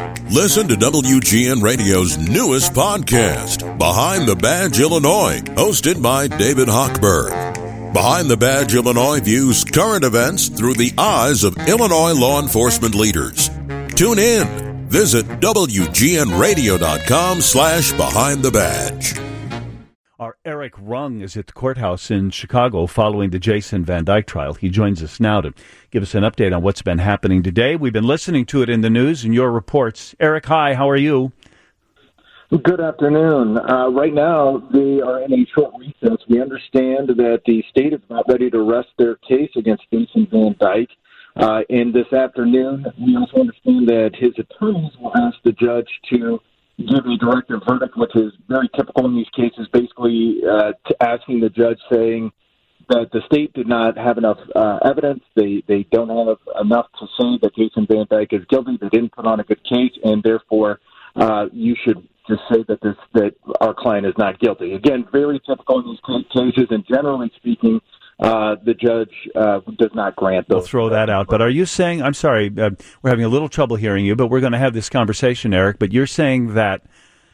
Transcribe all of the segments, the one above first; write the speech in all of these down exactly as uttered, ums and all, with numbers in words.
Listen to W G N Radio's newest podcast, Behind the Badge Illinois, hosted by David Hochberg. Behind the Badge Illinois views current events through the eyes of Illinois law enforcement leaders. Tune in. Visit W G N radio dot com slash behind the badge. Our Eric Rung is at the courthouse in Chicago following the Jason Van Dyke trial. He joins us now to give us an update on what's been happening today. We've been listening to it in the news and your reports. Eric, hi, how are you? Good afternoon. Uh, right now, they are in a short recess. We understand that the state is not ready to rest their case against Jason Van Dyke. Uh, and this afternoon, we also understand that his attorneys will ask the judge to give a directive verdict, which is very typical in these cases, basically uh, to asking the judge saying that the state did not have enough uh, evidence. They they don't have enough to say that Jason Van Dyke is guilty. They didn't put on a good case, and therefore uh, you should just say that this that our client is not guilty. Again, very typical in these cases, and generally speaking, Uh, the judge uh, does not grant those. We'll throw that out. But are you saying, I'm sorry, uh, we're having a little trouble hearing you, but we're going to have this conversation, Eric, but you're saying that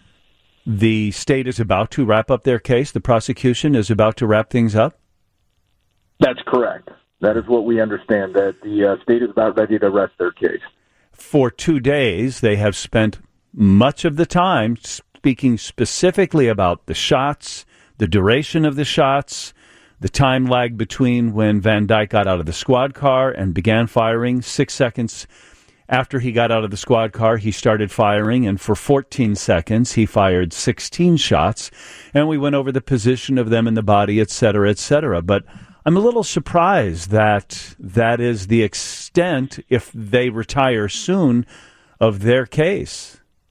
the state is about to wrap up their case, the prosecution is about to wrap things up? That's correct. That is what we understand, that the uh, state is about ready to rest their case. For two days, they have spent much of the time speaking specifically about the shots, the duration of the shots, the time lag between when Van Dyke got out of the squad car and began firing. Six seconds after he got out of the squad car, he started firing, and for fourteen seconds, he fired sixteen shots, and we went over the position of them in the body, et cetera, et cetera. But I'm a little surprised that that is the extent, if they retire soon, of their case.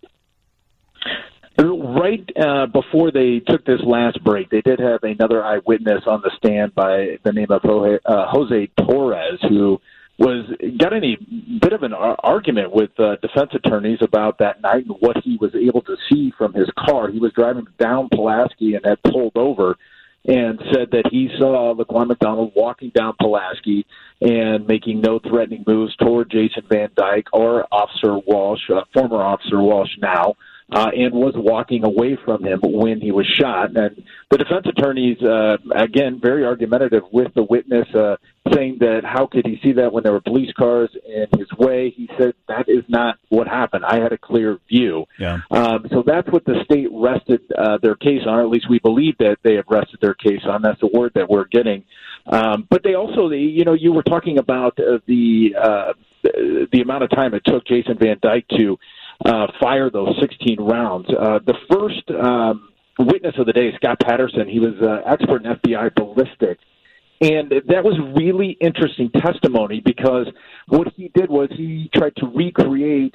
Right uh, before they took this last break, they did have another eyewitness on the stand by the name of Jose, uh, Jose Torres, who was got in a bit of an argument with uh, defense attorneys about that night and what he was able to see from his car. He was driving down Pulaski and had pulled over and said that he saw Laquan McDonald walking down Pulaski and making no threatening moves toward Jason Van Dyke or Officer Walsh, uh, former Officer Walsh now, Uh, and was walking away from him when he was shot. And the defense attorneys, uh, again, very argumentative with the witness, uh, saying that how could he see that when there were police cars in his way? He said that is not what happened. I had a clear view. Yeah. Um, so that's what the state rested uh, their case on, or at least we believe that they have rested their case on. That's the word that we're getting. Um, but they also, they, you know, you were talking about uh, the, uh, the the amount of time it took Jason Van Dyke to Uh, fire those sixteen rounds. Uh, the first um, witness of the day, Scott Patterson, he was an uh, expert in F B I ballistics. And that was really interesting testimony because what he did was he tried to recreate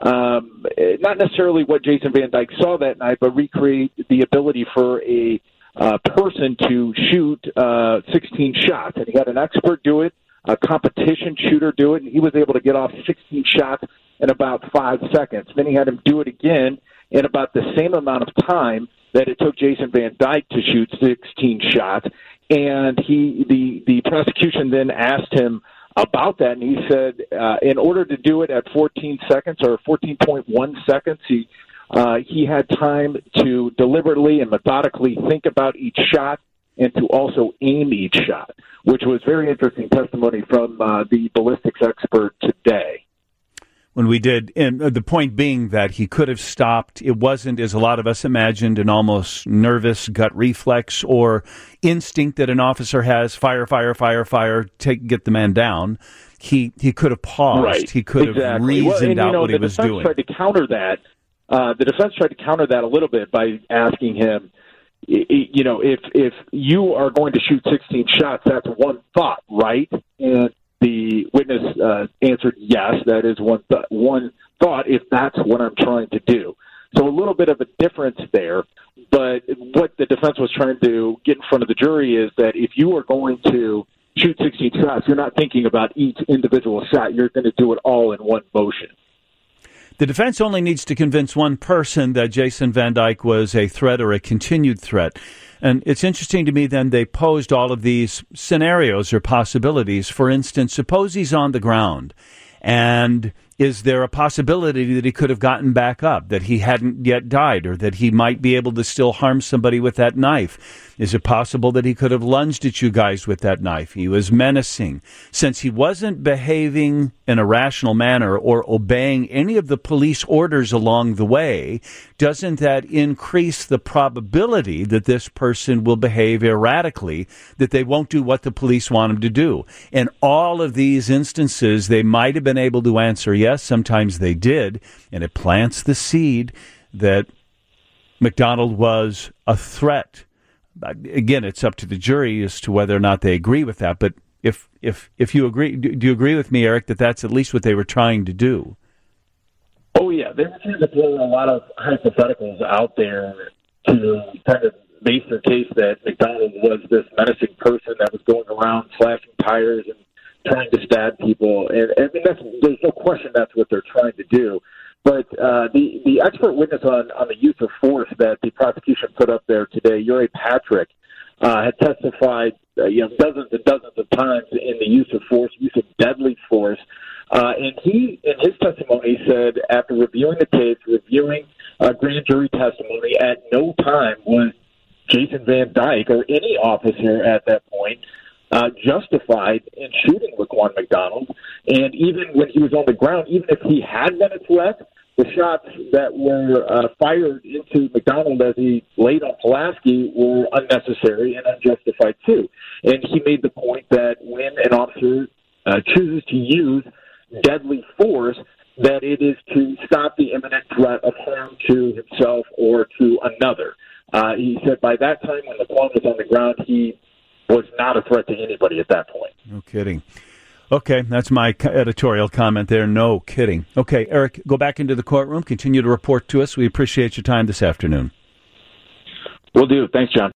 um, not necessarily what Jason Van Dyke saw that night, but recreate the ability for a uh, person to shoot uh, sixteen shots. And he had an expert do it, a competition shooter do it, and he was able to get off sixteen shots in about five seconds. Then he had him do it again in about the same amount of time that it took Jason Van Dyke to shoot sixteen shots. And he, the, the prosecution then asked him about that, and he said uh, in order to do it at fourteen seconds or fourteen point one seconds, he uh, he had time to deliberately and methodically think about each shot and to also aim each shot, which was very interesting testimony from uh, the ballistics expert today. When we did, and the point being that he could have stopped. It wasn't, as a lot of us imagined, an almost nervous gut reflex or instinct that an officer has, fire, fire, fire, fire, take, get the man down. He he could have paused. Right. He could exactly. have reasoned well, and, out you know, what he was doing. The defense tried to counter that. Uh, the defense tried to counter that a little bit by asking him, you know, if if you are going to shoot sixteen shots, that's one thought, right? And the witness uh, answered, yes, that is one th- one thought if that's what I'm trying to do. So a little bit of a difference there. But what the defense was trying to get in front of the jury is that if you are going to shoot sixteen shots, you're not thinking about each individual shot. You're going to do it all in one motion. The defense only needs to convince one person that Jason Van Dyke was a threat or a continued threat. And it's interesting to me then they posed all of these scenarios or possibilities. For instance, suppose he's on the ground and is there a possibility that he could have gotten back up, that he hadn't yet died, or that he might be able to still harm somebody with that knife? Is it possible that he could have lunged at you guys with that knife? He was menacing. Since he wasn't behaving in a rational manner or obeying any of the police orders along the way, doesn't that increase the probability that this person will behave erratically, that they won't do what the police want them to do? In all of these instances, they might have been able to answer yes. Sometimes they did, and it plants the seed that McDonald was a threat. Again, it's up to the jury as to whether or not they agree with that. But if if if you agree, do, do you agree with me, Eric, that that's at least what they were trying to do? Oh yeah, they were trying to throw a lot of hypotheticals out there to kind of base their case that McDonald was this menacing person that was going around slashing tires and trying to stab people. And I mean, that's, there's no question that's what they're trying to do. But uh, the, the expert witness on, on the use of force that the prosecution put up there today, Uri Patrick, uh, had testified uh, you know, dozens and dozens of times in the use of force, use of deadly force. Uh, and he, in his testimony, said after reviewing the case, reviewing uh, grand jury testimony, at no time was Jason Van Dyke or any officer at that point uh, justified in shooting Laquan McDonald. And even when he was on the ground, even if he had been a threat, the shots that were uh, fired into McDonald as he laid on Pulaski were unnecessary and unjustified too. And he made the point that when an officer uh, chooses to use deadly force, that it is to stop the imminent threat of harm to himself or to another. Uh, he said by that time when Laquan was on the ground, he was not a threat to anybody at that point. No kidding. Okay, that's my editorial comment there. No kidding. Okay, Eric, go back into the courtroom. Continue to report to us. We appreciate your time this afternoon. Will do. Thanks, John.